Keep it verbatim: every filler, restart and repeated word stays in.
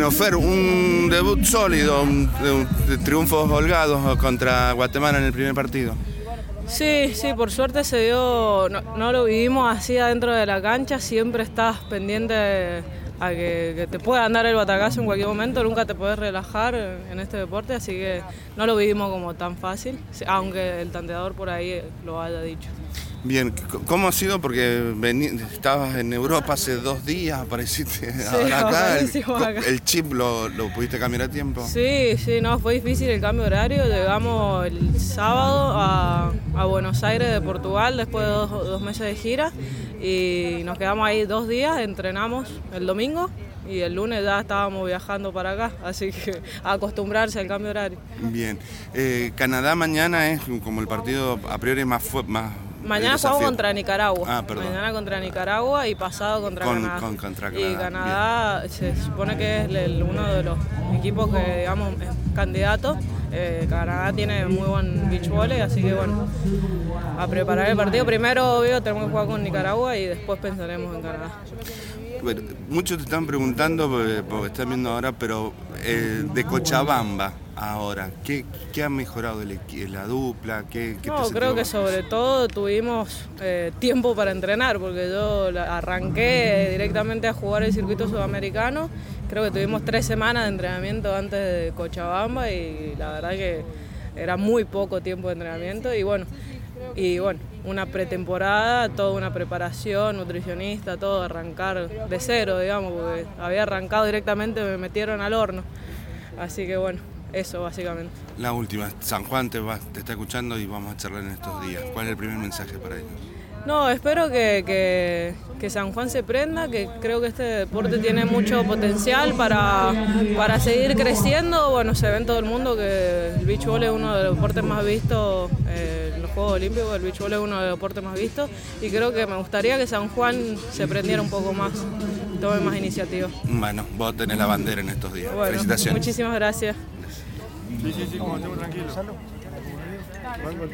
Bueno, Fer, un debut sólido, un, un triunfos holgados contra Guatemala en el primer partido. Sí, sí, por suerte se dio, no, no lo vivimos así adentro de la cancha, siempre estás pendiente a que, que te puedan dar el batacazo en cualquier momento, nunca te puedes relajar en este deporte, así que no lo vivimos como tan fácil, aunque el tanteador por ahí lo haya dicho. Bien, ¿cómo ha sido? Porque vení, estabas en Europa hace dos días, apareciste sí, ahora acá, el, acá. ¿El chip lo, lo pudiste cambiar a tiempo? Sí, sí, no, fue difícil el cambio de horario, llegamos el sábado a, a Buenos Aires de Portugal después de dos, dos meses de gira y nos quedamos ahí dos días, entrenamos el domingo y el lunes ya estábamos viajando para acá, así que a acostumbrarse al cambio de horario. Bien, eh, Canadá mañana es como el partido a priori más fuerte, más... Mañana jugamos contra Nicaragua. Ah, perdón. Mañana contra Nicaragua y pasado contra con, Canadá. Con, contra Canadá. Y Canadá Bien. Se supone que es el, uno de los equipos que, digamos, es candidato. Eh, Canadá tiene muy buen beach volley, así que bueno, a preparar el partido. Primero, obvio, tenemos que jugar con Nicaragua y después pensaremos en Canadá. Bueno, muchos te están preguntando, porque, porque están viendo ahora, pero eh, de Cochabamba ahora, ¿qué, qué ha mejorado el, la dupla? ¿Qué, qué no, creo que sobre todo tuvimos eh, tiempo para entrenar, porque yo arranqué directamente a jugar el circuito sudamericano, creo que tuvimos tres semanas de entrenamiento antes de Cochabamba y la verdad que era muy poco tiempo de entrenamiento y bueno, y bueno, una pretemporada, toda una preparación, nutricionista, todo, arrancar de cero, digamos, porque había arrancado directamente, me metieron al horno, así que bueno, eso básicamente. La última, San Juan te, va, te está escuchando y vamos a charlar en estos días. ¿Cuál es el primer mensaje para ellos? No, espero que, que, que San Juan se prenda, que creo que este deporte tiene mucho potencial para, para seguir creciendo. Bueno, se ve en todo el mundo que el beach volley es uno de los deportes más vistos eh, en los Juegos Olímpicos, el beach volley es uno de los deportes más vistos y creo que me gustaría que San Juan se prendiera un poco más, tome más iniciativa. Bueno, vos tenés la bandera en estos días. Bueno, felicitaciones. Muchísimas gracias. Sí, sí, sí, como tranquilo.